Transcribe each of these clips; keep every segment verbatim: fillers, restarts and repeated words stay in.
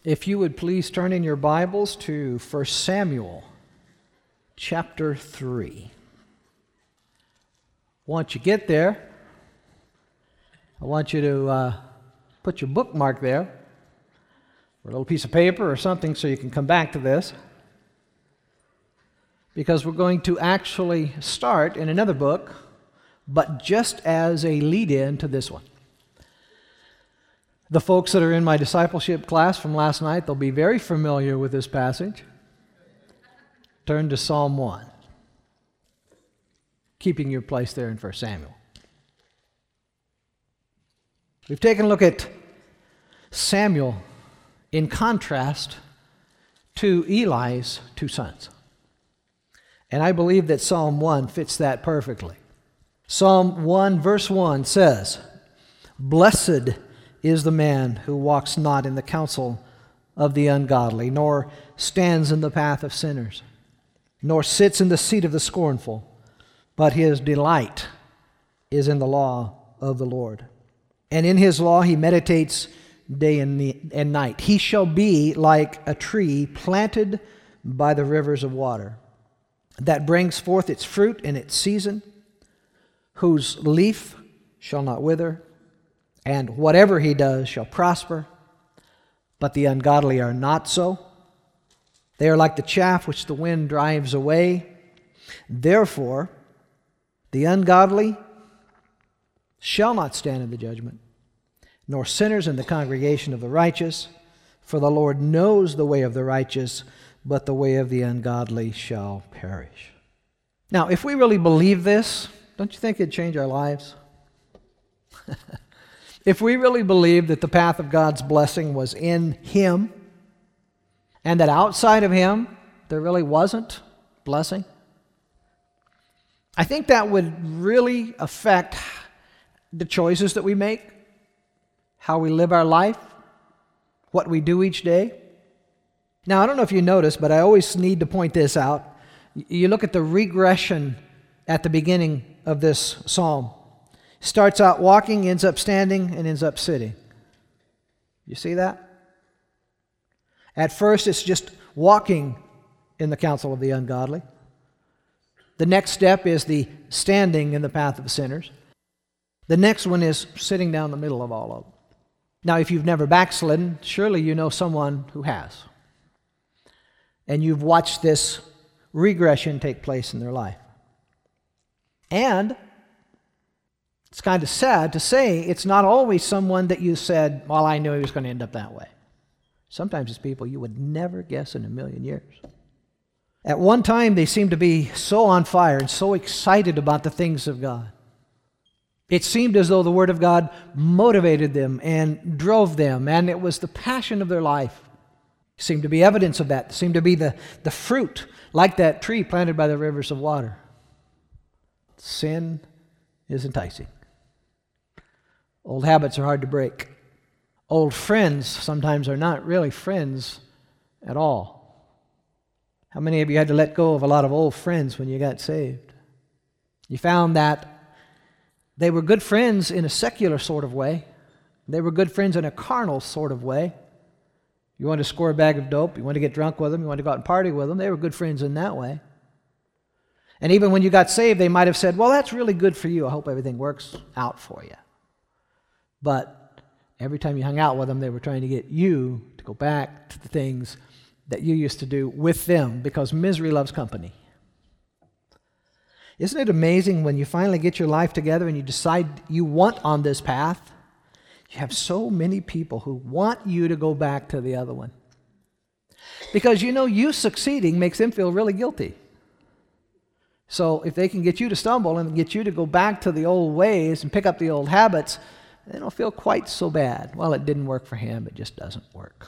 If you would please turn in your Bibles to First Samuel chapter three. Once you get there, I want you to uh, put your bookmark there, or a little piece of paper or something so you can come back to this, because we're going to actually start in another book, but just as a lead-in to this one. The folks that are in my discipleship class from last night, they'll be very familiar with this passage. Turn to Psalm one, keeping your place there in First Samuel. We've taken a look at Samuel in contrast to Eli's two sons. And I believe that Psalm one fits that perfectly. Psalm one verse one says, "Blessed is the man who walks not in the counsel of the ungodly, nor stands in the path of sinners, nor sits in the seat of the scornful, but his delight is in the law of the Lord. And in his law he meditates day and night. He shall be like a tree planted by the rivers of water, that brings forth its fruit in its season, whose leaf shall not wither, and whatever he does shall prosper. But the ungodly are not so. They are like the chaff which the wind drives away. Therefore, the ungodly shall not stand in the judgment, nor sinners in the congregation of the righteous. For the Lord knows the way of the righteous, but the way of the ungodly shall perish." Now, if we really believe this, don't you think it'd change our lives? If we really believed that the path of God's blessing was in Him, and that outside of Him there really wasn't blessing, I think that would really affect the choices that we make, how we live our life, what we do each day. Now, I don't know if you noticed, but I always need to point this out. You look at the regression at the beginning of this psalm. Starts out walking, ends up standing, and ends up sitting. You see that? At first, it's just walking in the counsel of the ungodly. The next step is the standing in the path of the sinners. The next one is sitting down the middle of all of them. Now, if you've never backslidden, surely you know someone who has. And you've watched this regression take place in their life. And it's kind of sad to say it's not always someone that you said, well, I knew he was going to end up that way. Sometimes it's people you would never guess in a million years. At one time, they seemed to be so on fire and so excited about the things of God. It seemed as though the Word of God motivated them and drove them, and it was the passion of their life. There seemed to be evidence of that. There seemed to be the, the fruit, like that tree planted by the rivers of water. Sin is enticing. Old habits are hard to break. Old friends sometimes are not really friends at all. How many of you had to let go of a lot of old friends when you got saved? You found that they were good friends in a secular sort of way. They were good friends in a carnal sort of way. You wanted to score a bag of dope, you wanted to get drunk with them, you wanted to go out and party with them. They were good friends in that way. And even when you got saved, they might have said, well, that's really good for you. I hope everything works out for you. But every time you hung out with them, they were trying to get you to go back to the things that you used to do with them, because misery loves company. Isn't it amazing when you finally get your life together and you decide you want on this path, you have so many people who want you to go back to the other one. Because you know you succeeding makes them feel really guilty. So if they can get you to stumble and get you to go back to the old ways and pick up the old habits, they don't feel quite so bad. Well, it didn't work for him. It just doesn't work.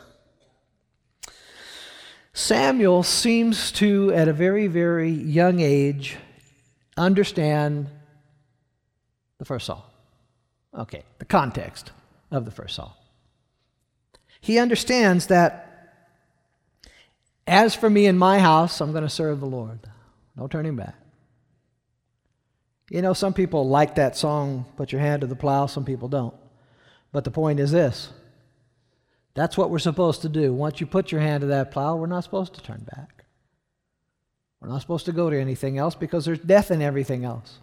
Samuel seems to, at a very, very young age, understand the first psalm. Okay, the context of the first psalm. He understands that, as for me and my house, I'm going to serve the Lord. No turning back. You know, some people like that song, Put Your Hand to the Plow, some people don't. But the point is this: That's what we're supposed to do. Once you put your hand to that plow, we're not supposed to turn back. We're not supposed to go to anything else because there's death in everything else.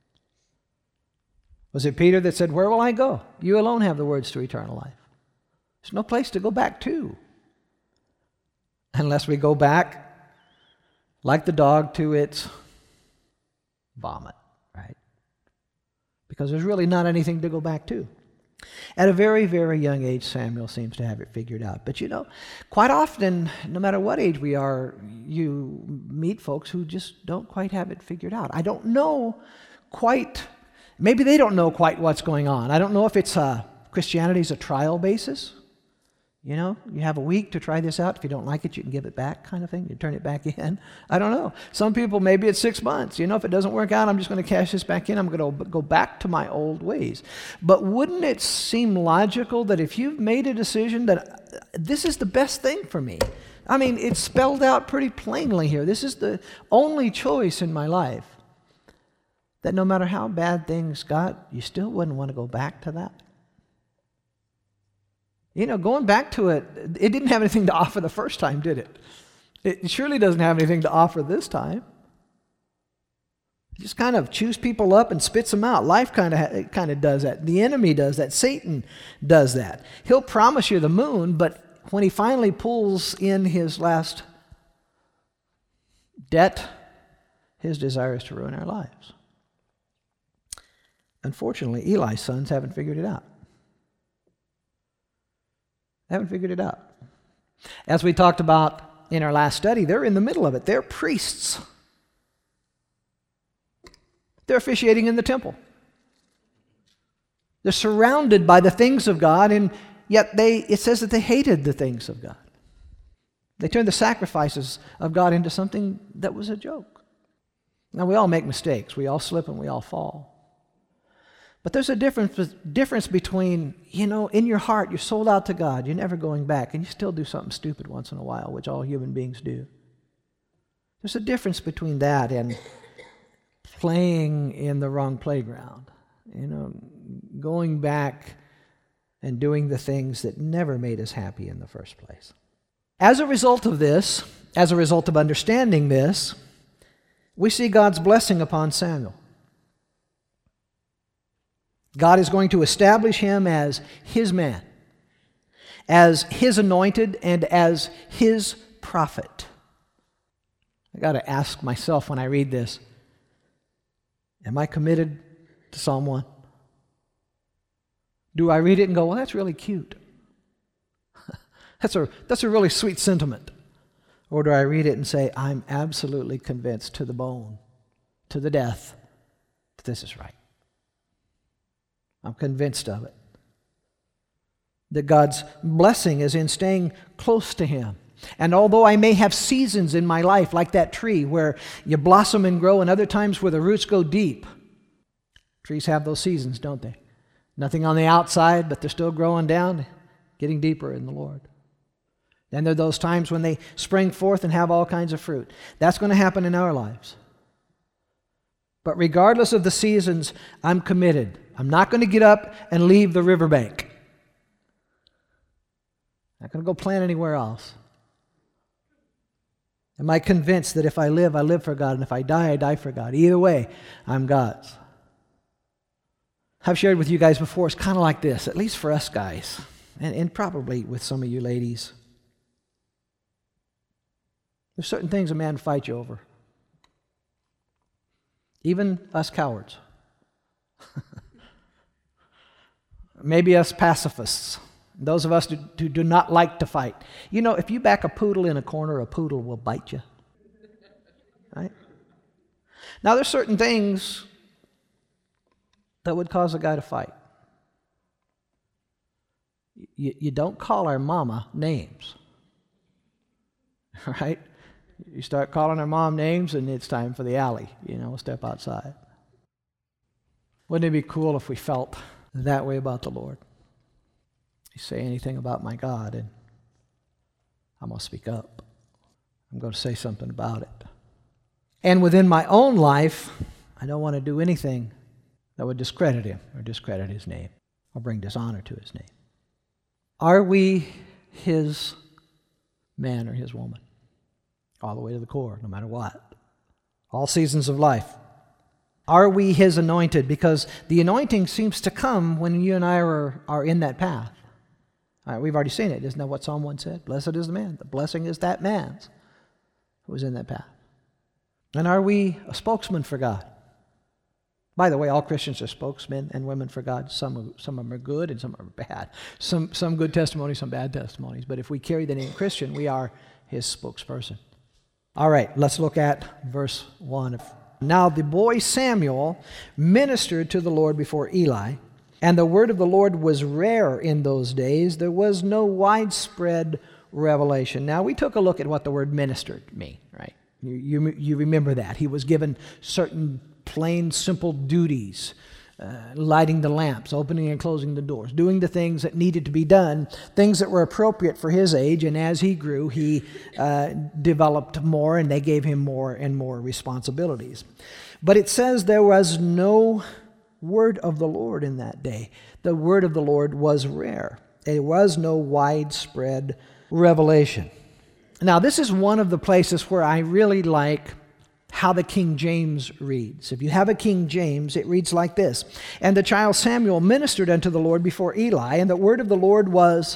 Was it Peter that said, "Where will I go? You alone have the words to eternal life." There's no place to go back to unless we go back like the dog to its vomit, right? Because there's really not anything to go back to. At a very, very young age, Samuel seems to have it figured out. But you know, quite often, no matter what age we are, you meet folks who just don't quite have it figured out. I don't know quite, maybe they don't know quite what's going on. I don't know if it's a, Christianity's a trial basis. You know, you have a week to try this out. If you don't like it, you can give it back kind of thing. You turn it back in. I don't know. Some people, maybe it's six months. You know, if it doesn't work out, I'm just going to cash this back in. I'm going to go back to my old ways. But wouldn't it seem logical that if you've made a decision that this is the best thing for me? I mean, it's spelled out pretty plainly here. This is the only choice in my life. That no matter how bad things got, you still wouldn't want to go back to that. You know, going back to it, it didn't have anything to offer the first time, did it? It surely doesn't have anything to offer this time. It just kind of chews people up and spits them out. Life kind of it kind of does that. The enemy does that. Satan does that. He'll promise you the moon, but when he finally pulls in his last debt, his desire is to ruin our lives. Unfortunately, Eli's sons haven't figured it out. Haven't figured it out. As we talked about in our last study, they're in the middle of it. They're priests. They're officiating in the temple. They're surrounded by the things of God, and yet they it says that they hated the things of God. They turned the sacrifices of God into something that was a joke. Now, we all make mistakes. We all slip and we all fall. But there's a difference, difference between, you know, in your heart, you're sold out to God, you're never going back, and you still do something stupid once in a while, which all human beings do. There's a difference between that and playing in the wrong playground, you know, going back and doing the things that never made us happy in the first place. As a result of this, as a result of understanding this, we see God's blessing upon Samuel. God is going to establish him as his man, as his anointed, and as his prophet. I got to ask myself when I read this, am I committed to Psalm one? Do I read it and go, well, that's really cute. that's a that's a really sweet sentiment. Or do I read it and say, I'm absolutely convinced to the bone, to the death, that this is right? I'm convinced of it. That God's blessing is in staying close to him. And although I may have seasons in my life, like that tree where you blossom and grow, and other times where the roots go deep. Trees have those seasons, don't they? Nothing on the outside, but they're still growing down, getting deeper in the Lord. Then there are those times when they spring forth and have all kinds of fruit. That's going to happen in our lives. But regardless of the seasons, I'm committed. I'm not going to get up and leave the riverbank. I'm not going to go plant anywhere else. Am I convinced that if I live, I live for God, and if I die, I die for God? Either way, I'm God's. I've shared with you guys before, it's kind of like this, at least for us guys, and, and probably with some of you ladies. There's certain things a man fights you over. Even us cowards. Maybe us pacifists. Those of us who, who do not like to fight. You know, if you back a poodle in a corner, a poodle will bite you. Right? Now, there's certain things that would cause a guy to fight. You, you don't call our mama names. Right? You start calling our mom names and it's time for the alley. You know, step outside. Wouldn't it be cool if we felt that way about the Lord? You say anything about my God and I'm going to speak up. I'm going to say something about it. And within my own life, I don't want to do anything that would discredit him or discredit his name or bring dishonor to his name. Are we his man or his woman, all the way to the core, no matter what. All seasons of life. Are we his anointed? Because the anointing seems to come when you and I are, are in that path. All right, we've already seen it. Isn't that what Psalm one said? Blessed is the man. The blessing is that man's who is in that path. And are we a spokesman for God? By the way, all Christians are spokesmen and women for God. Some, some of them are good and some are bad. Some, some good testimonies, some bad testimonies. But if we carry the name Christian, we are his spokesperson. All right, let's look at verse one. Now the boy Samuel ministered to the Lord before Eli, and the word of the Lord was rare in those days. There was no widespread revelation. Now we took a look at what the word ministered mean, right? You, you, you remember that. He was given certain plain, simple duties, uh, lighting the lamps, opening and closing the doors, doing the things that needed to be done, things that were appropriate for his age, and as he grew, he uh, developed more, and they gave him more and more responsibilities. But it says there was no word of the Lord in that day. The word of the Lord was rare. There was no widespread revelation. Now, this is one of the places where I really like how the King James reads. If you have a King James, it reads like this. And the child Samuel ministered unto the Lord before Eli, and the word of the Lord was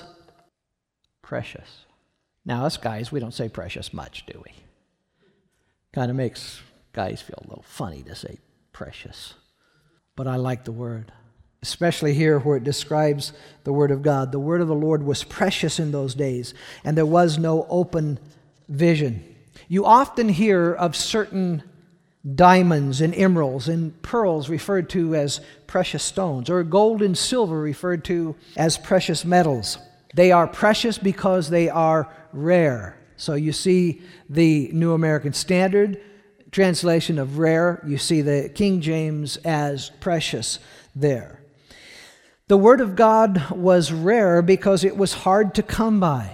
precious. Now, us guys, we don't say precious much, do we? Kind of makes guys feel a little funny to say precious. But I like the word, especially here where it describes the word of God. The word of the Lord was precious in those days, and there was no open vision. You often hear of certain diamonds and emeralds and pearls referred to as precious stones, or gold and silver referred to as precious metals. They are precious because they are rare. So you see the New American Standard translation of rare. You see the King James as precious there. The Word of God was rare because it was hard to come by.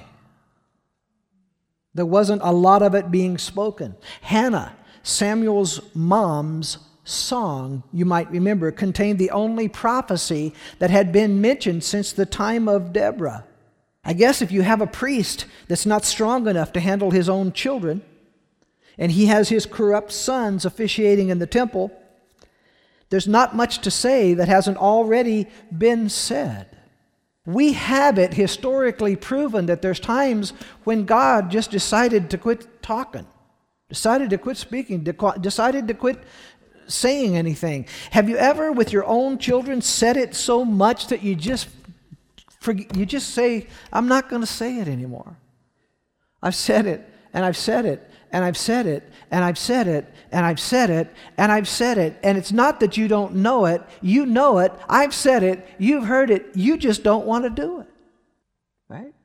There wasn't a lot of it being spoken. Hannah, Samuel's mom's song, you might remember, contained the only prophecy that had been mentioned since the time of Deborah. I guess if you have a priest that's not strong enough to handle his own children, and he has his corrupt sons officiating in the temple, there's not much to say that hasn't already been said. We have it historically proven that there's times when God just decided to quit talking, decided to quit speaking, decided to quit saying anything. Have you ever, with your own children, said it so much that you just you just say, I'm not going to say it anymore. I've said it, and I've said it, and I've said it, and I've said it, and I've said it, and I've said it. And it's not that you don't know it. You know it. I've said it. You've heard it. You just don't want to do it. Right?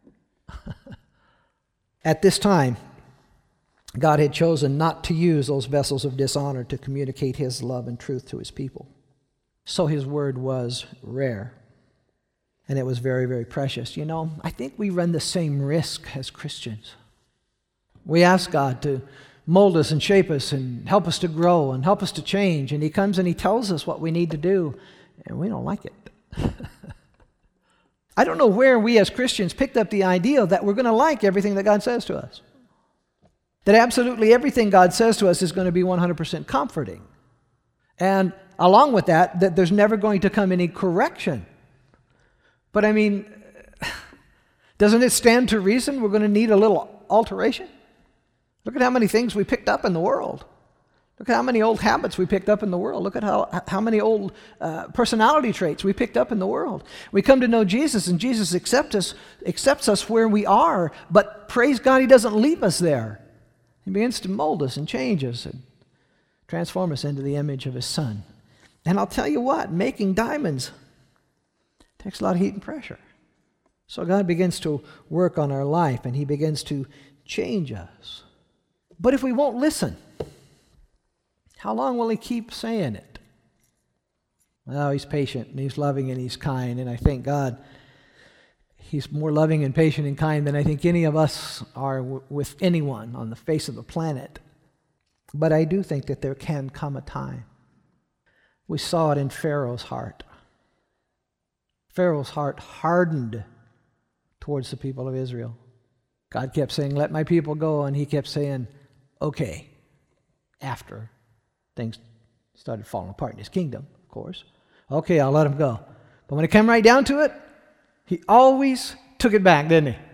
At this time, God had chosen not to use those vessels of dishonor to communicate His love and truth to His people. So His word was rare. And it was very, very precious. You know, I think we run the same risk as Christians. We ask God to mold us and shape us and help us to grow and help us to change. And He comes and He tells us what we need to do, and we don't like it. I don't know where we as Christians picked up the idea that we're going to like everything that God says to us. That absolutely everything God says to us is going to be one hundred percent comforting. And along with that, that there's never going to come any correction. But I mean, doesn't it stand to reason we're going to need a little alteration? Look at how many things we picked up in the world. Look at how many old habits we picked up in the world. Look at how, how many old uh, personality traits we picked up in the world. We come to know Jesus, and Jesus accepts us, accepts us where we are, but praise God, He doesn't leave us there. He begins to mold us and change us and transform us into the image of His Son. And I'll tell you what, making diamonds takes a lot of heat and pressure. So God begins to work on our life, and He begins to change us. But if we won't listen, how long will He keep saying it? Well, He's patient, and He's loving, and He's kind, and I thank God He's more loving and patient and kind than I think any of us are w- with anyone on the face of the planet. But I do think that there can come a time. We saw it in Pharaoh's heart. Pharaoh's heart hardened towards the people of Israel. God kept saying, let my people go, and he kept saying, okay, after things started falling apart in his kingdom, of course. Okay, I'll let him go. But when it came right down to it, he always took it back, didn't he?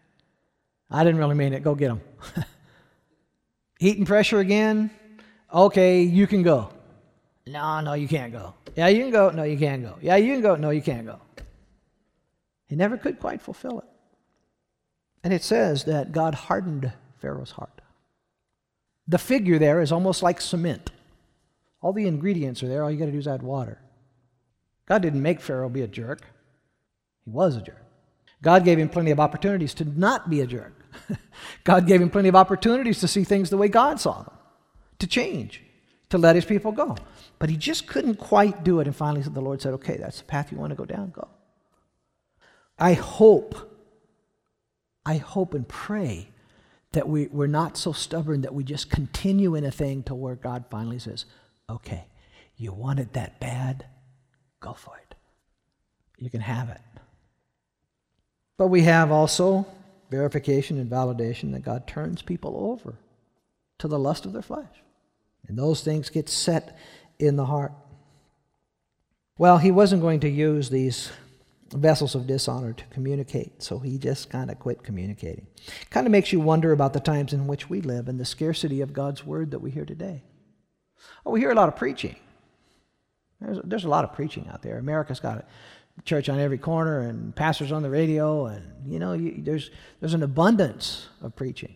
I didn't really mean it. Go get him. Heat and pressure again. Okay, you can go. No, no, you can't go. Yeah, you can go. No, you can't go. Yeah, you can go. No, you can't go. He never could quite fulfill it. And it says that God hardened Pharaoh's heart. The figure there is almost like cement. All the ingredients are there. All you got to do is add water. God didn't make Pharaoh be a jerk. He was a jerk. God gave him plenty of opportunities to not be a jerk. God gave him plenty of opportunities to see things the way God saw them, to change, to let his people go. But he just couldn't quite do it. And finally the Lord said, okay, that's the path you want to go down, go. I hope, I hope and pray that we, we're not so stubborn that we just continue in a thing to where God finally says, okay, you want it that bad? Go for it. You can have it. But we have also verification and validation that God turns people over to the lust of their flesh. And those things get set in the heart. Well, he wasn't going to use these vessels of dishonor to communicate, so he just kind of quit communicating. Kind of makes you wonder about the times in which we live and the scarcity of God's word that we hear today. Oh, we hear a lot of preaching. There's, there's a lot of preaching out there. America's got a church on every corner and pastors on the radio, and you know, you, there's there's an abundance of preaching.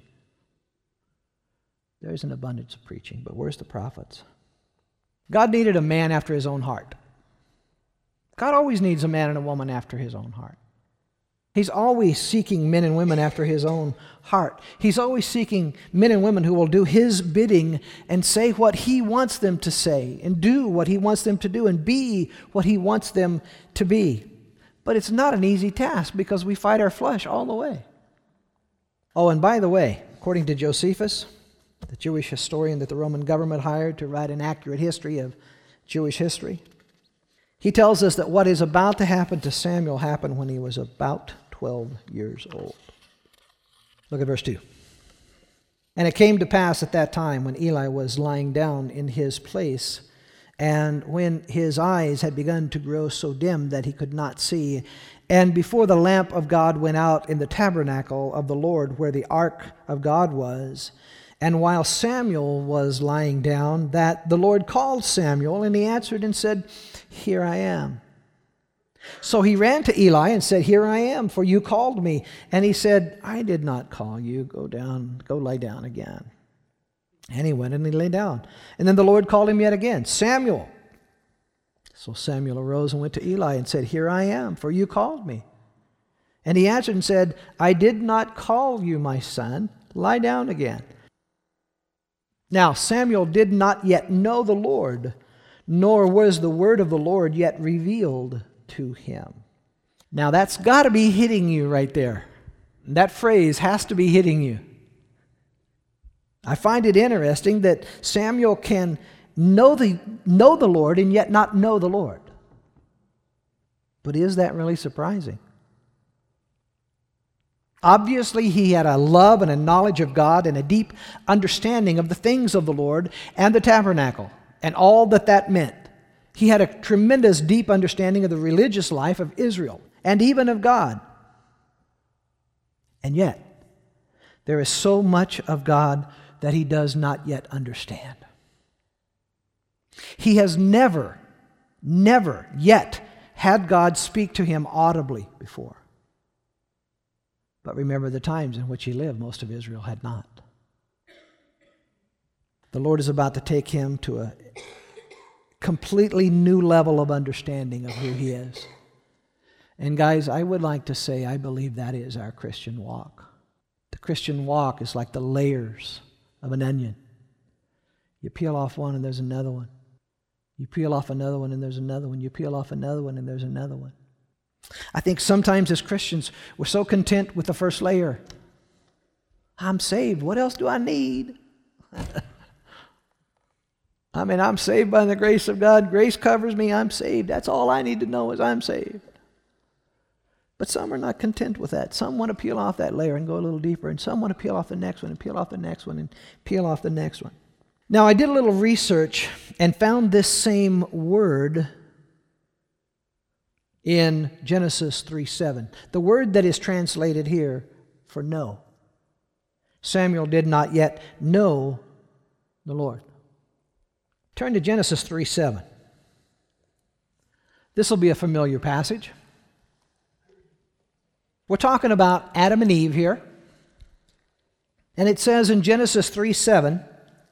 There's an abundance of preaching, but where's the prophets? God needed a man after his own heart. God always needs a man and a woman after his own heart. He's always seeking men and women after his own heart. He's always seeking men and women who will do his bidding and say what he wants them to say and do what he wants them to do and be what he wants them to be. But it's not an easy task because we fight our flesh all the way. Oh, and by the way, according to Josephus, the Jewish historian that the Roman government hired to write an accurate history of Jewish history, he tells us that what is about to happen to Samuel happened when he was about twelve years old. Look at verse two. And it came to pass at that time when Eli was lying down in his place, and when his eyes had begun to grow so dim that he could not see, and before the lamp of God went out in the tabernacle of the Lord where the ark of God was, and while Samuel was lying down, that the Lord called Samuel, and he answered and said, Here I am. So he ran to Eli and said, Here I am, for you called me. And he said, I did not call you. Go down, go lay down again. And he went and he lay down. And then the Lord called him yet again, Samuel. So Samuel arose and went to Eli and said, Here I am, for you called me. And he answered and said, I did not call you, my son. Lie down again. Now Samuel did not yet know the Lord, nor was the word of the Lord yet revealed to him. Now that's got to be hitting you right there. That phrase has to be hitting you. I find it interesting that Samuel can know the, know the Lord and yet not know the Lord. But is that really surprising? Obviously, he had a love and a knowledge of God and a deep understanding of the things of the Lord and the tabernacle and all that that meant. He had a tremendous deep understanding of the religious life of Israel and even of God. And yet, there is so much of God that he does not yet understand. He has never, never yet had God speak to him audibly before. But remember the times in which he lived, most of Israel had not. The Lord is about to take him to a completely new level of understanding of who he is. And guys, I would like to say I believe that is our Christian walk. The Christian walk is like the layers of an onion. You peel off one and there's another one. You peel off another one and there's another one. You peel off another one and there's another one. I think sometimes as Christians, we're so content with the first layer. I'm saved. What else do I need? I mean, I'm saved by the grace of God. Grace covers me. I'm saved. That's all I need to know is I'm saved. But some are not content with that. Some want to peel off that layer and go a little deeper, and some want to peel off the next one and peel off the next one and peel off the next one. Now, I did a little research and found this same word in Genesis three seven. The word that is translated here for know. Samuel did not yet know the Lord. Turn to Genesis three seven. This will be a familiar passage. We're talking about Adam and Eve here. And it says in Genesis three seven,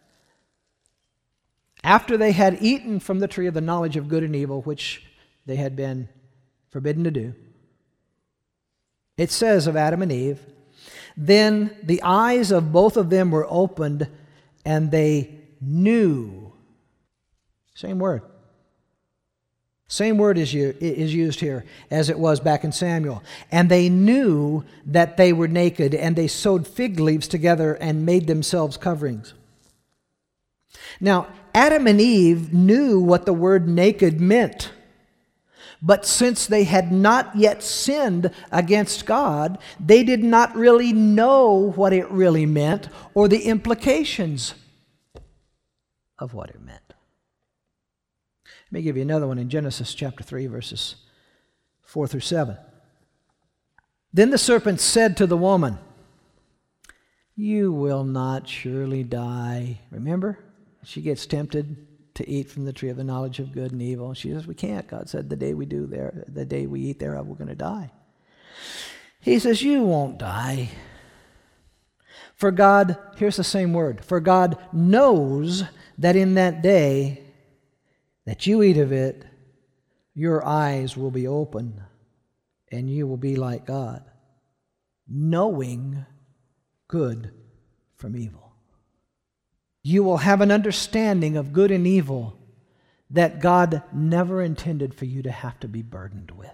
after they had eaten from the tree of the knowledge of good and evil, which they had been forbidden to do, it says of Adam and Eve, then the eyes of both of them were opened, and they knew. Same word. Same word is used here as it was back in Samuel. And they knew that they were naked, and they sewed fig leaves together and made themselves coverings. Now, Adam and Eve knew what the word naked meant. But since they had not yet sinned against God, they did not really know what it really meant or the implications of what it meant. Let me give you another one in Genesis chapter three, verses four through seven. Then the serpent said to the woman, "You will not surely die." Remember? She gets tempted to eat from the tree of the knowledge of good and evil. She says, we can't. God said the day we do there, the day we eat thereof, we're going to die. He says, you won't die. For God, here's the same word, for God knows that in that day that you eat of it, your eyes will be open, and you will be like God, knowing good from evil. You will have an understanding of good and evil that God never intended for you to have to be burdened with.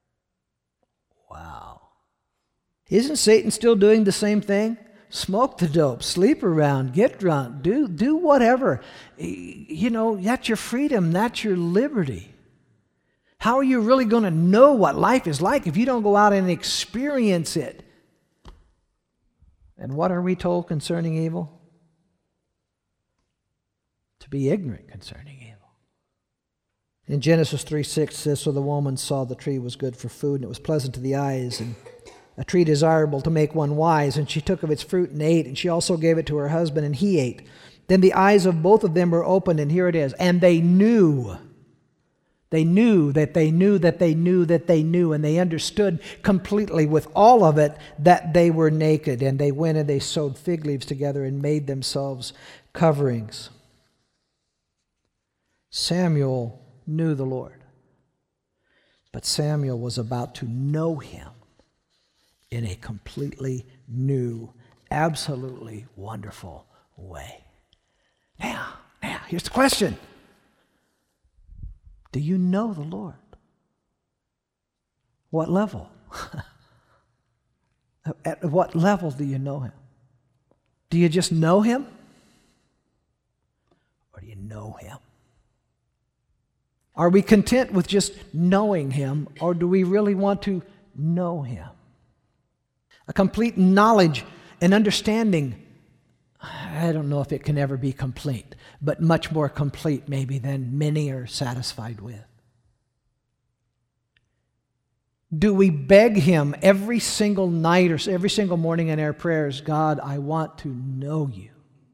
Wow. Isn't Satan still doing the same thing? Smoke the dope, sleep around, get drunk, do, do whatever. You know, that's your freedom, that's your liberty. How are you really going to know what life is like if you don't go out and experience it? And what are we told concerning evil? To be ignorant concerning evil. In Genesis three six it says, so the woman saw the tree was good for food, and it was pleasant to the eyes, and a tree desirable to make one wise, and she took of its fruit and ate, and she also gave it to her husband, and he ate. Then the eyes of both of them were opened, and here it is, and they knew. They knew that they knew that they knew that they knew, and they understood completely with all of it that they were naked, and they went and they sewed fig leaves together and made themselves coverings. Samuel knew the Lord, but Samuel was about to know him in a completely new, absolutely wonderful way. Now, now, here's the question. Do you know the Lord? What level? At what level do you know him? Do you just know him? Or do you know him? Are we content with just knowing him, or do we really want to know him? A complete knowledge and understanding, I don't know if it can ever be complete, but much more complete maybe than many are satisfied with. Do we beg him every single night or every single morning in our prayers, God, I want to know you.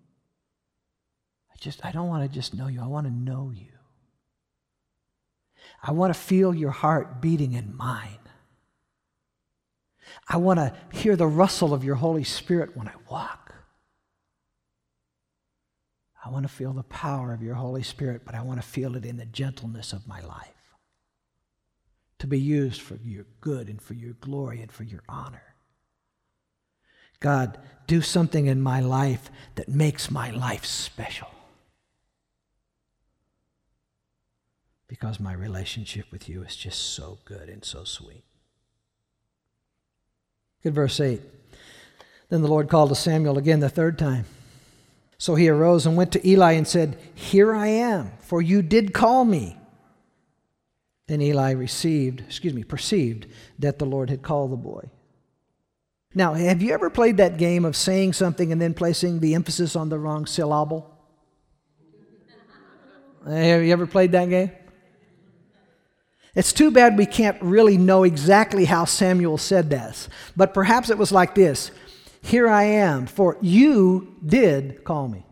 I just, I don't want to just know you, I want to know you. I want to feel your heart beating in mine. I want to hear the rustle of your Holy Spirit when I walk. I want to feel the power of your Holy Spirit, but I want to feel it in the gentleness of my life, to be used for your good and for your glory and for your honor. God, do something in my life that makes my life special, because my relationship with you is just so good and so sweet. Good, verse eight. Then the Lord called to Samuel again the third time. So he arose and went to Eli and said, here I am, for you did call me. Then Eli received, excuse me, perceived that the Lord had called the boy. Now, have you ever played that game of saying something and then placing the emphasis on the wrong syllable? Have you ever played that game? It's too bad we can't really know exactly how Samuel said this, but perhaps it was like this: "Here I am, for you did call me."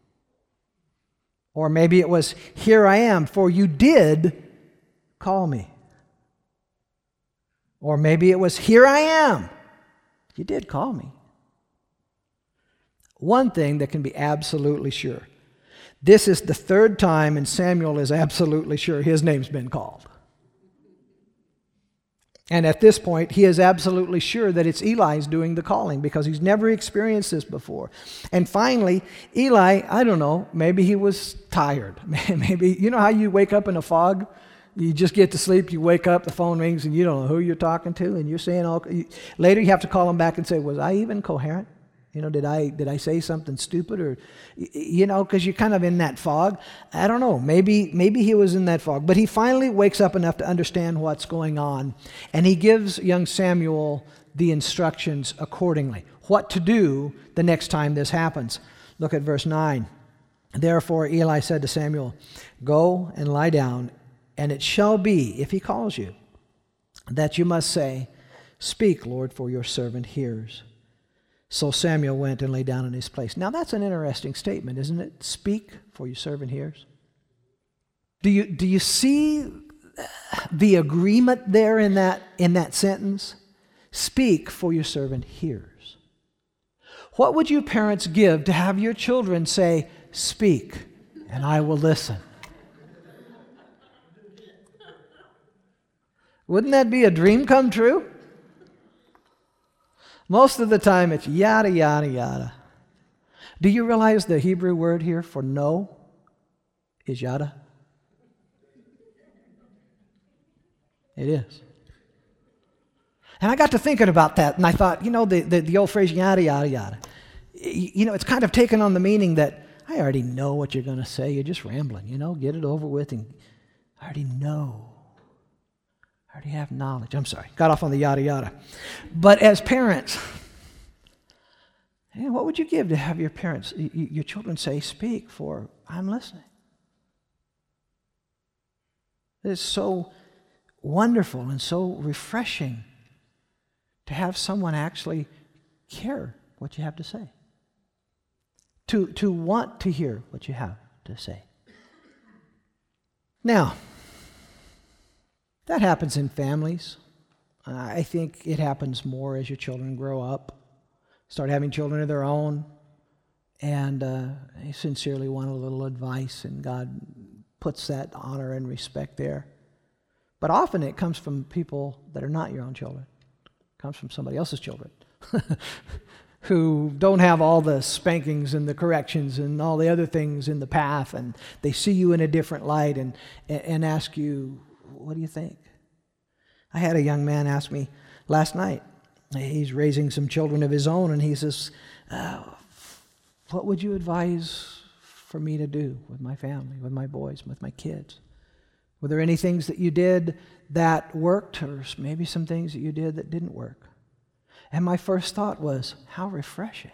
Or maybe it was, "Here I am, for you did call me." Or maybe it was, "Here I am, you did call me." One thing that can be absolutely sure: this is the third time, and Samuel is absolutely sure his name's been called. And at this point, he is absolutely sure that it's Eli's doing the calling because he's never experienced this before. And finally, Eli, I don't know, maybe he was tired. Maybe, you know how you wake up in a fog? You just get to sleep, you wake up, the phone rings, and you don't know who you're talking to, and you're saying all... Later, you have to call him back and say, was I even coherent? You know, did I did I say something stupid? Or, you know, because you're kind of in that fog. I don't know. Maybe maybe he was in that fog. But he finally wakes up enough to understand what's going on. And he gives young Samuel the instructions accordingly. What to do the next time this happens. Look at verse nine. Therefore Eli said to Samuel, "Go and lie down, and it shall be, if he calls you, that you must say, 'Speak, Lord, for your servant hears.'" So Samuel went and lay down in his place. Now that's an interesting statement, isn't it? "Speak, for your servant hears." Do you, do you see the agreement there in that, in that sentence? Speak, for your servant hears. What would you parents give to have your children say, "Speak, and I will listen"? Wouldn't that be a dream come true? Most of the time it's yada, yada, yada. Do you realize the Hebrew word here for no is yada? It is. And I got to thinking about that, and I thought, you know, the, the, the old phrase yada, yada, yada. You know, it's kind of taken on the meaning that I already know what you're going to say. You're just rambling, you know, get it over with, and I already know. I already have knowledge. I'm sorry, got off on the yada yada. But as parents, hey, what would you give to have your parents, your children say, "Speak, for I'm listening"? It is so wonderful and so refreshing to have someone actually care what you have to say, to, to want to hear what you have to say. Now, that happens in families. I think it happens more as your children grow up, start having children of their own, and uh, they sincerely want a little advice, and God puts that honor and respect there. But often it comes from people that are not your own children. It comes from somebody else's children who don't have all the spankings and the corrections and all the other things in the path, and they see you in a different light and, and ask you, "What do you think?" I had a young man ask me last night. He's raising some children of his own, and he says, uh, "What would you advise for me to do with my family, with my boys, with my kids? Were there any things that you did that worked, or maybe some things that you did that didn't work?" And my first thought was, how refreshing.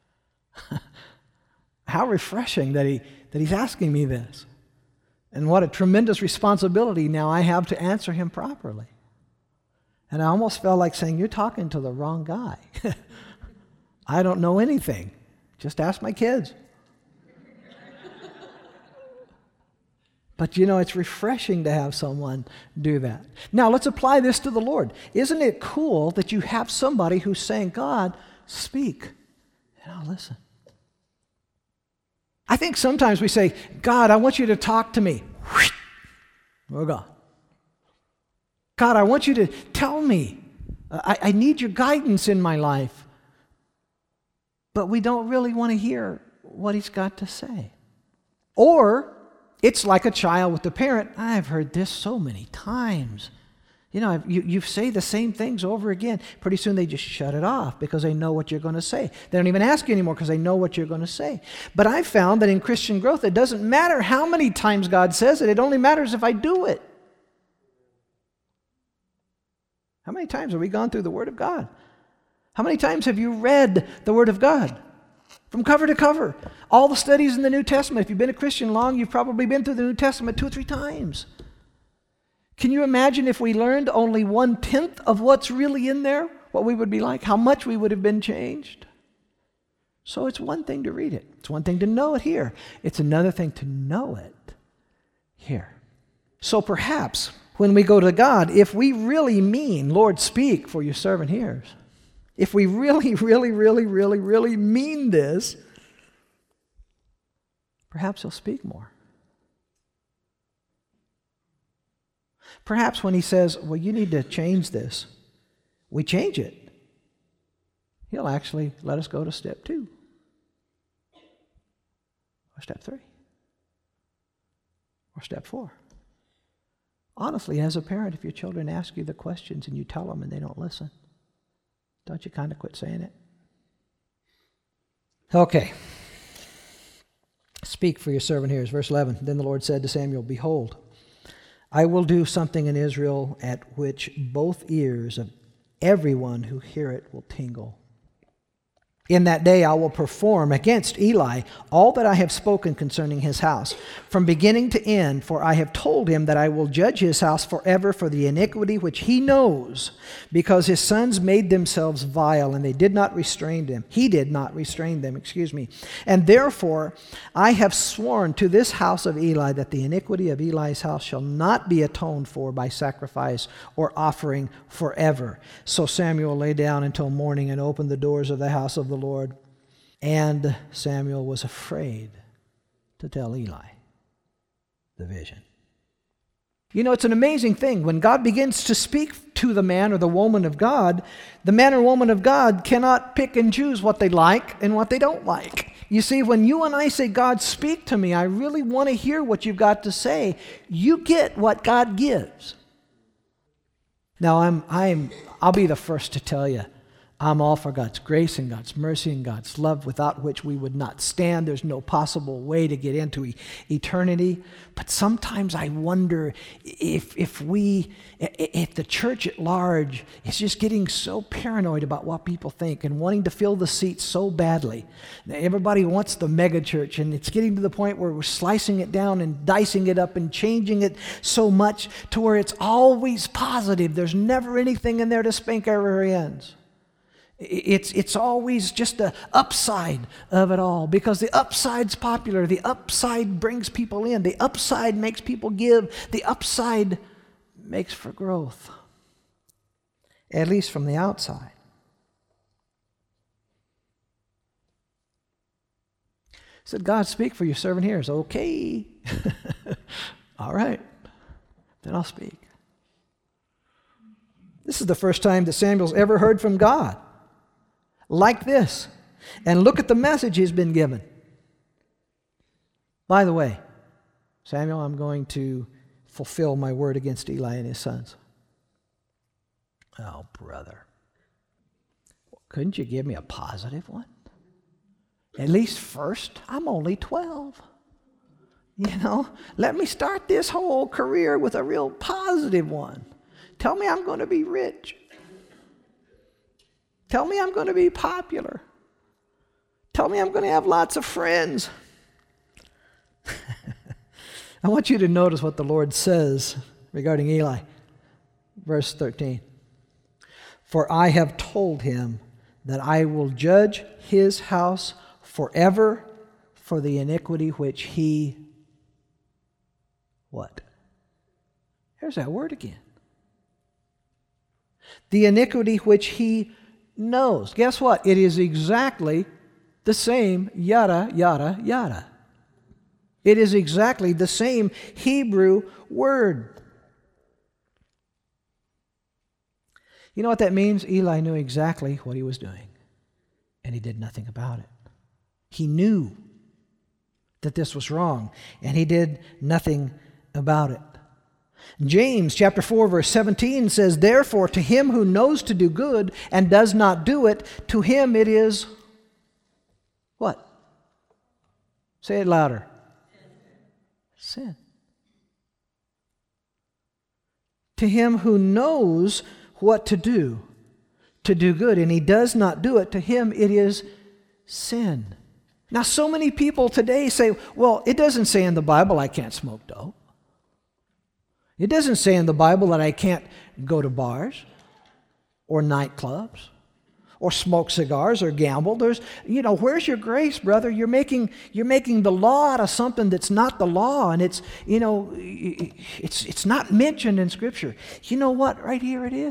How refreshing that he that he's asking me this. And what a tremendous responsibility now I have to answer him properly. And I almost felt like saying, "You're talking to the wrong guy." I don't know anything. Just ask my kids. But you know, it's refreshing to have someone do that. Now, let's apply this to the Lord. Isn't it cool that you have somebody who's saying, "God, speak, and I'll listen"? I think sometimes we say, "God, I want you to talk to me." We're gone. "God, I want you to tell me. I, I need your guidance in my life." But we don't really want to hear what he's got to say. Or it's like a child with the parent. "I've heard this so many times. You know, you, you say the same things over again." Pretty soon they just shut it off because they know what you're going to say. They don't even ask you anymore because they know what you're going to say. But I've found that in Christian growth, it doesn't matter how many times God says it. It only matters if I do it. How many times have we gone through the Word of God? How many times have you read the Word of God? From cover to cover. All the studies in the New Testament. If you've been a Christian long, you've probably been through the New Testament two or three times. Can you imagine if we learned only one-tenth of what's really in there? What we would be like? How much we would have been changed? So it's one thing to read it. It's one thing to know it here. It's another thing to know it here. So perhaps when we go to God, if we really mean, Lord, speak, for your servant hears. If we really, really, really, really, really mean this, perhaps He'll speak more. Perhaps when He says, well, you need to change this, we change it. He'll actually let us go to step two. Or step three. Or step four. Honestly, as a parent, if your children ask you the questions and you tell them and they don't listen, don't you kind of quit saying it? Okay. Speak, for your servant hears. Verse eleven. Then the Lord said to Samuel, behold, I will do something in Israel at which both ears of everyone who hear it will tingle. In that day I will perform against Eli all that I have spoken concerning his house, from beginning to end, for I have told him that I will judge his house forever for the iniquity which he knows, because his sons made themselves vile, and they did not restrain them. He did not restrain them, excuse me. And therefore I have sworn to this house of Eli that the iniquity of Eli's house shall not be atoned for by sacrifice or offering forever. So Samuel lay down until morning and opened the doors of the house of the Lord. And Samuel was afraid to tell Eli the vision. You know, it's an amazing thing. When God begins to speak to the man or the woman of God, the man or woman of God cannot pick and choose what they like and what they don't like. You see, when you and I say, God, speak to me, I really want to hear what you've got to say, you get what God gives. Now, I'm, I'm, I'll be the first to tell you, I'm all for God's grace and God's mercy and God's love, without which we would not stand. There's no possible way to get into e- eternity. But sometimes I wonder if if we, if the church at large is just getting so paranoid about what people think and wanting to fill the seats so badly. Everybody wants the mega church, and it's getting to the point where we're slicing it down and dicing it up and changing it so much to where it's always positive. There's never anything in there to spank our rear ends. It's it's always just the upside of it all, because the upside's popular. The upside brings people in. The upside makes people give. The upside makes for growth, at least from the outside. Said, God, speak, for your servant hears. Okay. All right. Then I'll speak. This is the first time that Samuel's ever heard from God like this. And look at the message he's been given. By the way, Samuel, I'm going to fulfill my word against Eli and his sons. Oh, brother. Couldn't you give me a positive one? At least first, I'm only twelve. You know, let me start this whole career with a real positive one. Tell me I'm going to be rich. Tell me I'm going to be popular. Tell me I'm going to have lots of friends. I want you to notice what the Lord says regarding Eli. Verse thirteen. For I have told him that I will judge his house forever for the iniquity which he, what? There's that word again. The iniquity which he knows. Guess what? It is exactly the same yada, yada, yada. It is exactly the same Hebrew word. You know what that means? Eli knew exactly what he was doing, and he did nothing about it. He knew that this was wrong, and he did nothing about it. James chapter four verse seventeen says, therefore to him who knows to do good and does not do it, to him it is what? Say it louder. Sin. To him who knows what to do, to do good, and he does not do it, to him it is sin. Now, so many people today say, well, it doesn't say in the Bible I can't smoke dope. It doesn't say in the Bible that I can't go to bars or nightclubs or smoke cigars or gamble. There's, you know, where's your grace, brother? You're making you're making the law out of something that's not the law, and it's, you know, it's it's not mentioned in Scripture. You know what? Right here it is.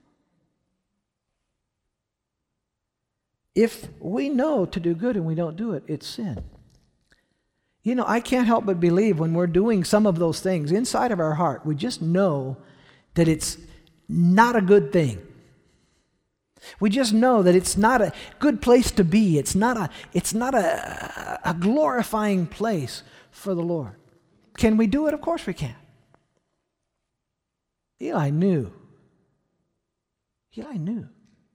If we know to do good and we don't do it, it's sin. You know, I can't help but believe when we're doing some of those things inside of our heart, we just know that it's not a good thing. We just know that it's not a good place to be. It's not a, it's not a, a glorifying place for the Lord. Can we do it? Of course we can. Eli knew. Eli knew.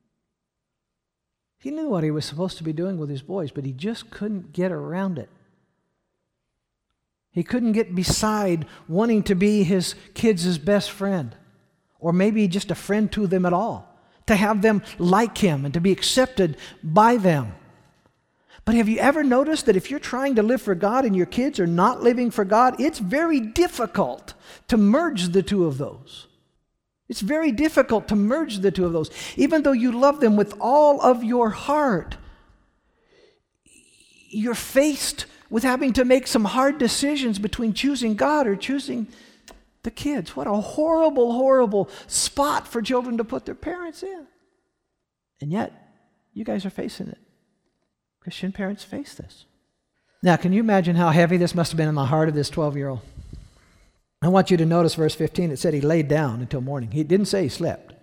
He knew what he was supposed to be doing with his boys, but he just couldn't get around it. He couldn't get beside wanting to be his kids' best friend, or maybe just a friend to them at all, to have them like him and to be accepted by them. But have you ever noticed that if you're trying to live for God and your kids are not living for God, it's very difficult to merge the two of those. It's very difficult to merge the two of those. Even though you love them with all of your heart, you're faced with having to make some hard decisions between choosing God or choosing the kids. What a horrible, horrible spot for children to put their parents in. And yet, you guys are facing it. Christian parents face this. Now, can you imagine how heavy this must have been in the heart of this twelve-year-old? I want you to notice verse fifteen. It said he laid down until morning. He didn't say he slept.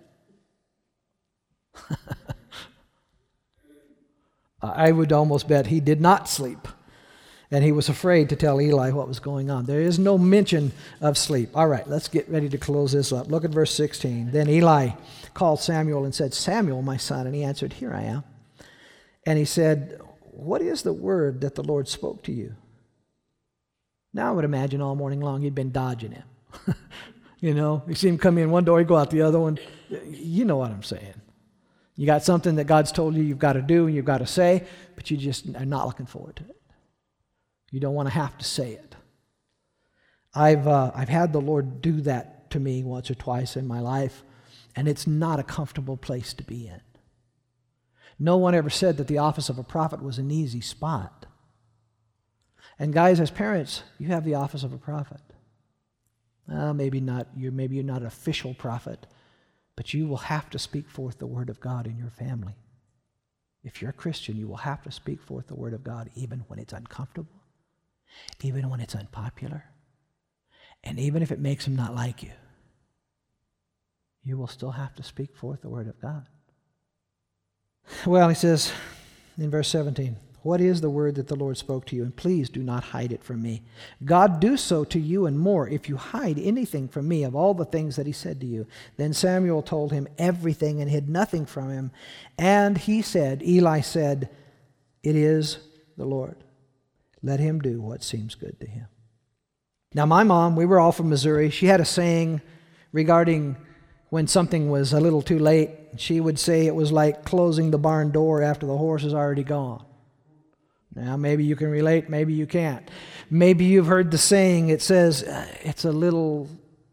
I would almost bet he did not sleep. And he was afraid to tell Eli what was going on. There is no mention of sleep. All right, let's get ready to close this up. Look at verse sixteen. Then Eli called Samuel and said, Samuel, my son. And he answered, here I am. And he said, what is the word that the Lord spoke to you? Now I would imagine all morning long he'd been dodging him. You know, you see him come in one door, he'd go out the other one. You know what I'm saying. You got something that God's told you you've got to do and you've got to say, but you just are not looking forward to it. You don't want to have to say it. I've uh, I've had the Lord do that to me once or twice in my life, and it's not a comfortable place to be in. No one ever said that the office of a prophet was an easy spot. And guys, as parents, you have the office of a prophet. Uh, maybe not. You're maybe you're not an official prophet, but you will have to speak forth the word of God in your family. If you're a Christian, you will have to speak forth the word of God even when it's uncomfortable. Even when it's unpopular, and even if it makes them not like you, you will still have to speak forth the word of God. Well, he says in verse seventeen, what is the word that the Lord spoke to you? And please do not hide it from me. God do so to you and more if you hide anything from me of all the things that he said to you. Then Samuel told him everything and hid nothing from him. And he said, Eli said, it is the Lord. Let him do what seems good to him. Now, my mom, we were all from Missouri. She had a saying regarding when something was a little too late. She would say it was like closing the barn door after the horse is already gone. Now, maybe you can relate, maybe you can't. Maybe you've heard the saying, it says, uh, it's a little,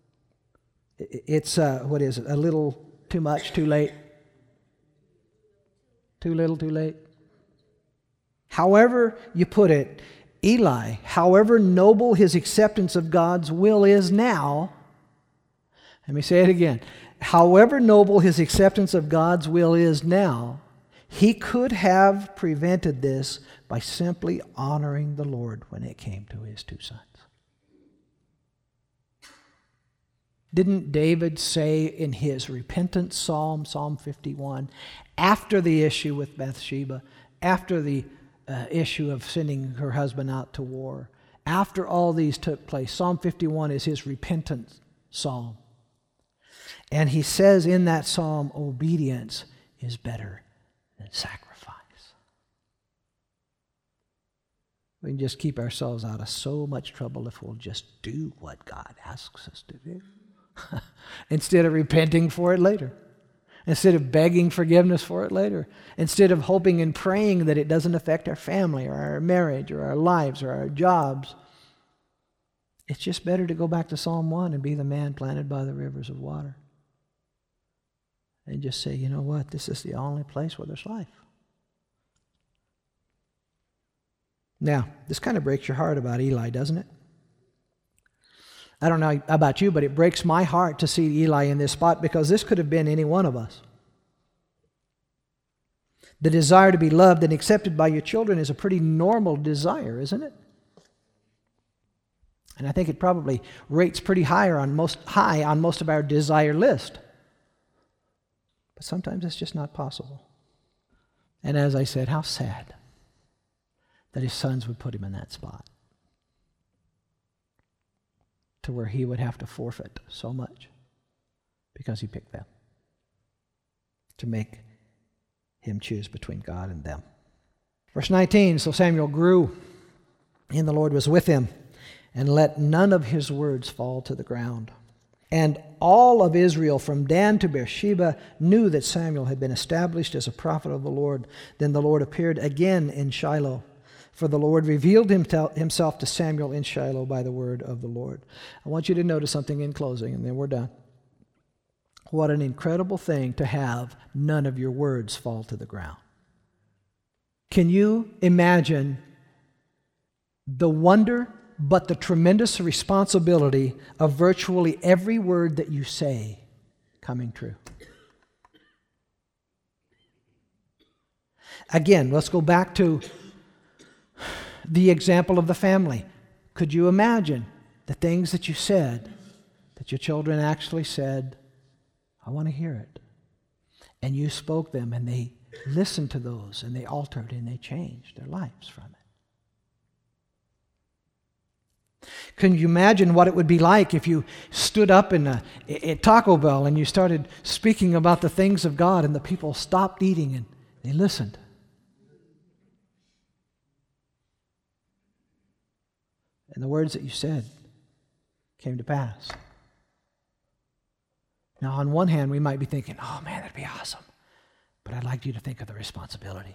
it's, uh, what is it, a little too much, too late. Too little, too late. However you put it, Eli, however noble his acceptance of God's will is now, let me say it again, however noble his acceptance of God's will is now, he could have prevented this by simply honoring the Lord when it came to his two sons. Didn't David say in his repentance psalm, Psalm fifty-one, after the issue with Bathsheba, after the Uh, issue of sending her husband out to war. After all these took place, Psalm fifty-one is his repentance psalm. And he says in that psalm, obedience is better than sacrifice. We can just keep ourselves out of so much trouble if we'll just do what God asks us to do instead of repenting for it later. instead of begging forgiveness for it later, instead of hoping and praying that it doesn't affect our family or our marriage or our lives or our jobs. It's just better to go back to Psalm one and be the man planted by the rivers of water. And just say, you know what, this is the only place where there's life. Now, this kind of breaks your heart about Eli, doesn't it? I don't know about you, but it breaks my heart to see Eli in this spot, because this could have been any one of us. The desire to be loved and accepted by your children is a pretty normal desire, isn't it? And I think it probably rates pretty higher on most high on most of our desire list. But sometimes it's just not possible. And as I said, how sad that his sons would put him in that spot, to where he would have to forfeit so much because he picked them, to make him choose between God and them. Verse nineteen, so Samuel grew, and the Lord was with him, and let none of his words fall to the ground. And all of Israel from Dan to Beersheba knew that Samuel had been established as a prophet of the Lord. Then the Lord appeared again in Shiloh, for the Lord revealed himself to Samuel in Shiloh by the word of the Lord. I want you to notice something in closing, and then we're done. What an incredible thing to have none of your words fall to the ground. Can you imagine the wonder but the tremendous responsibility of virtually every word that you say coming true? Again, let's go back to the example of the family. Could you imagine the things that you said, that your children actually said, I want to hear it? And you spoke them, and they listened to those, and they altered, and they changed their lives from it. Can you imagine what it would be like if you stood up in a, at Taco Bell and you started speaking about the things of God, and the people stopped eating and they listened? And the words that you said came to pass. Now, on one hand, we might be thinking, oh man, that'd be awesome. But I'd like you to think of the responsibility.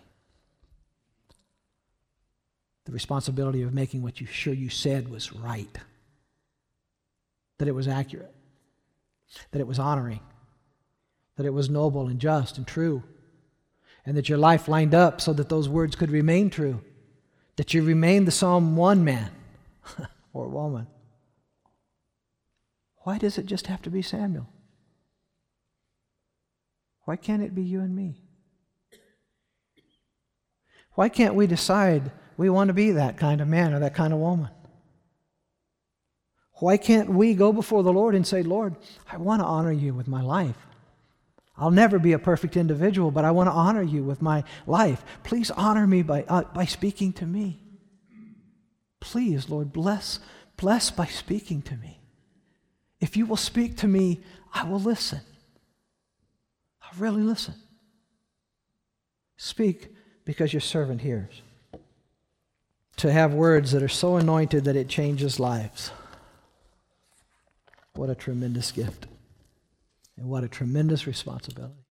The responsibility of making what you sure you said was right. That it was accurate. That it was honoring. That it was noble and just and true. And that your life lined up so that those words could remain true. That you remained the Psalm one man or woman. Why does it just have to be Samuel? Why can't it be you and me? Why can't we decide we want to be that kind of man or that kind of woman? Why can't we go before the Lord and say, Lord, I want to honor you with my life. I'll never be a perfect individual, but I want to honor you with my life. Please honor me by, uh, by speaking to me. Please, Lord, bless, bless by speaking to me. If you will speak to me, I will listen. I'll really listen. Speak because your servant hears. To have words that are so anointed that it changes lives. What a tremendous gift. And what a tremendous responsibility.